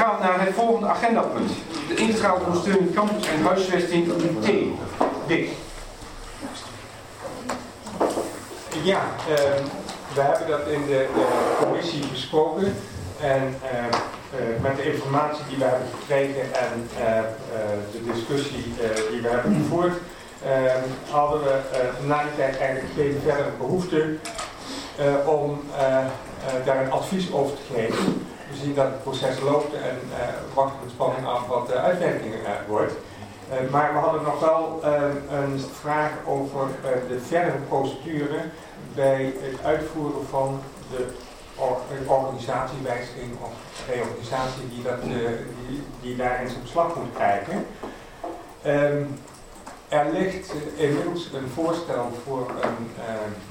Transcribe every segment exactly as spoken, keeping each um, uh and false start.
gaan naar het volgende agendapunt. De integrale ondersteuning campus en huisvesting U T. Dick. Ja, uh, we hebben dat in de uh, commissie besproken. En uh, uh, met de informatie die we hebben gekregen en uh, uh, de discussie uh, die we hebben gevoerd, uh, hadden we uh, na die tijd eigenlijk geen verdere behoefte uh, om uh, uh, daar een advies over te geven. We zien dat het proces loopt en uh, wachten met spanning af wat de uitwerking uh, wordt. Uh, maar we hadden nog wel uh, een vraag over uh, de verdere procedure bij het uitvoeren van de or organisatiewijziging of reorganisatie die, dat, uh, die, die daarin zijn slag moet krijgen. Um, er ligt uh, inmiddels een voorstel voor een, uh,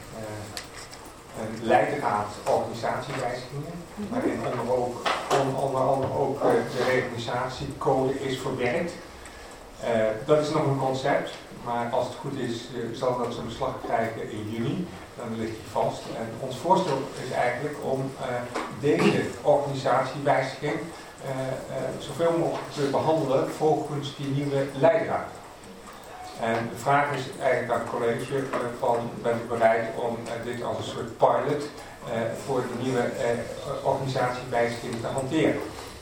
uh, een leidraad organisatiewijzigingen, waarin onder, ook, on, onder andere ook uh, de reorganisatiecode is verwerkt. Uh, dat is nog een concept, maar als het goed is uh, zal dat zijn beslag krijgen in juni. Dan ligt die vast. En ons voorstel is eigenlijk om uh, deze organisatiewijziging uh, uh, zoveel mogelijk te behandelen volgens die nieuwe leidraad. En de vraag is eigenlijk aan het college uh, van, bent u bereid om uh, dit als een soort pilot uh, voor de nieuwe uh, organisatiewijziging te hanteren?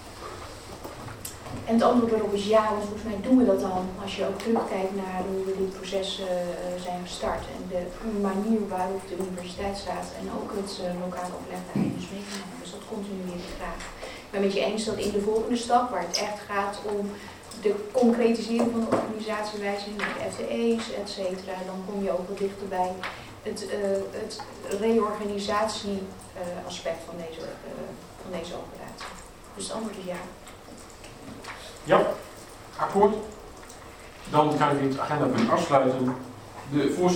En het antwoord erop is ja, want volgens mij doen we dat dan. Als je ook terugkijkt naar hoe we dit proces uh, zijn gestart. En de manier waarop de universiteitsraad en ook het uh, lokaal overleg daarin is meegenomen. Dus dat continueer ik graag. Ik ben met je eens dat in de volgende stap, waar het echt gaat om de concretisering van de organisatiewijziging, met de F T E's, et cetera, dan kom je ook wat dichter bij het, uh, het reorganisatie uh, aspect van deze, uh, van deze operatie. Dus het antwoord is ja. Ja, akkoord. Dan kan ik dit agendapunt afsluiten. De voorzitter